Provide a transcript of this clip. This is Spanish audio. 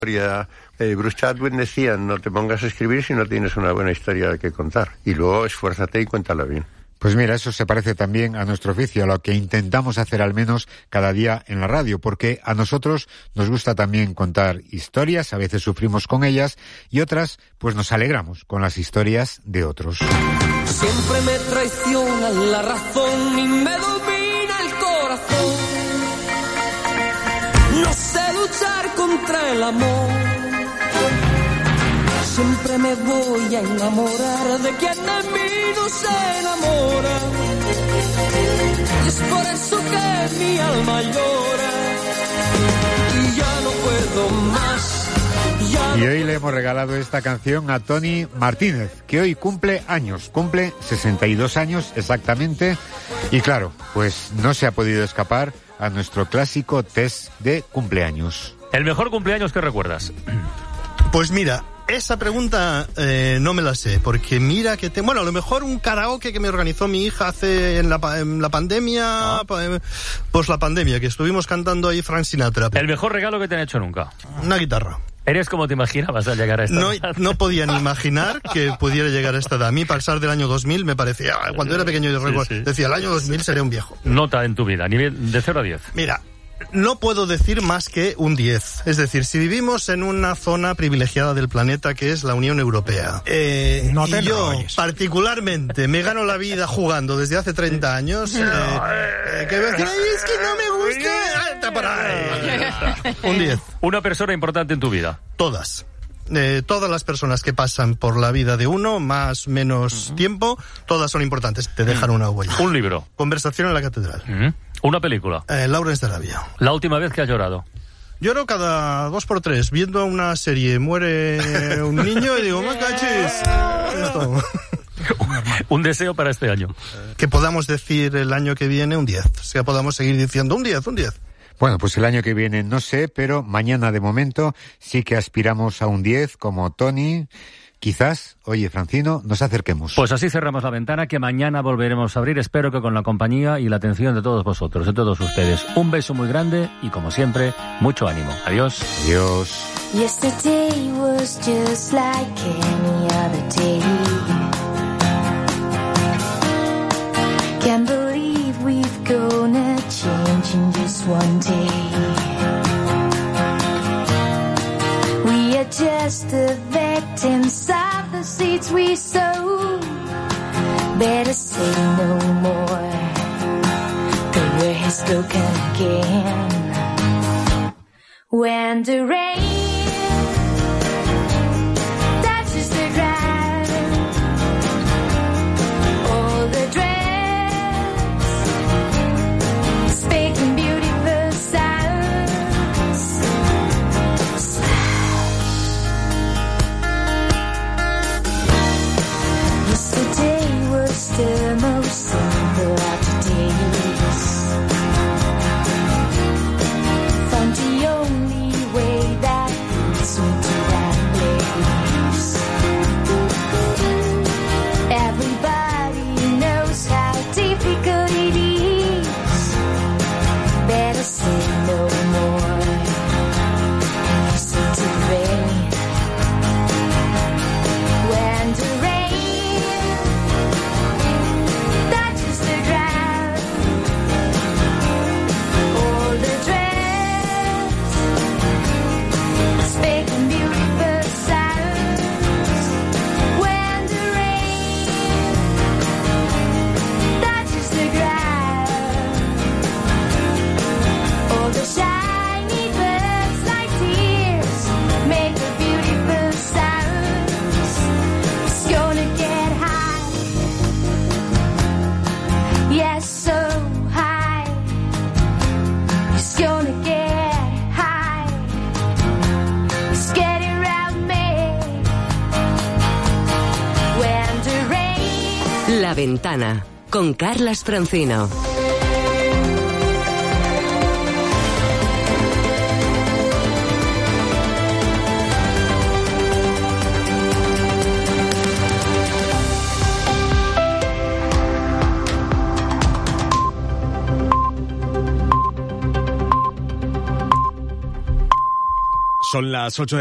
Bruce Chatwin decía, no te pongas a escribir si no tienes una buena historia que contar. Y luego esfuérzate y cuéntala bien. Pues mira, eso se parece también a nuestro oficio, a lo que intentamos hacer al menos cada día en la radio, porque a nosotros nos gusta también contar historias, a veces sufrimos con ellas, y otras, pues nos alegramos con las historias de otros. Siempre me traiciona la razón y me domina el corazón. No sé luchar contra el amor. Siempre me voy a enamorar de quien de mí no se enamora. Y es por eso que mi alma llora. Y ya no puedo más. Y hoy le hemos regalado esta canción a Tony Martínez, que hoy cumple años, cumple 62 años exactamente. Y claro, pues no se ha podido escapar a nuestro clásico test de cumpleaños. ¿El mejor cumpleaños que recuerdas? Pues mira, esa pregunta no me la sé, porque mira que bueno, a lo mejor un karaoke que me organizó mi hija hace en la pandemia, pues la pandemia, que estuvimos cantando ahí Frank Sinatra. ¿El mejor regalo que te han hecho nunca? Una guitarra. ¿Eres como te imaginabas al llegar a esta edad? No podía ni imaginar que pudiera llegar a esta edad. A mí pasar del año 2000 me parecía, cuando era pequeño yo decía, el año 2000 seré un viejo. Nota en tu vida, nivel de 0 a 10. Mira, no puedo decir más que un 10. Es decir, si vivimos en una zona privilegiada del planeta que es la Unión Europea, y yo particularmente me gano la vida jugando desde hace 30 años, que es que no me gusta. Un 10. ¿Una persona importante en tu vida? Todas. Todas las personas que pasan por la vida de uno, más menos tiempo, todas son importantes. Te dejan una huella. ¿Un libro? Conversación en la catedral. ¿Una película? Lawrence de Arabia. ¿La última vez que has llorado? Lloro cada 2x3, viendo una serie, muere un niño y digo, ¡me cachis! Esto. ¿Un deseo para este año? Que podamos decir el año que viene un 10. O sea, podamos seguir diciendo un 10, un 10. Bueno, pues el año que viene no sé, pero mañana de momento sí que aspiramos a un 10 como Tony. Quizás, oye, Francino, nos acerquemos. Pues así cerramos la ventana que mañana volveremos a abrir, espero que con la compañía y la atención de todos vosotros, de todos ustedes. Un beso muy grande y, como siempre, mucho ánimo. Adiós. Adiós. Yesterday was just like any other day. Can't believe we've gonna change in just one day. We are just the victims of the seeds we sow. Better say no more. The word has spoken again. When the rain touches the ground, all the dress speaking beautiful sounds. Yesterday was the most simple of the days. Found the only way that leads me to that place. Everybody knows how difficult it is. Better say no more. Listen to the rain. When the rain touches the ground, all the dress speaking beautiful sounds. When the rain touches the ground, all the shiny birds like tears make a beautiful sounds. It's gonna get high, yes, so high. It's gonna get high. It's getting around me. When the rain. La Ventana, con Carlas Francino. Son las 8 de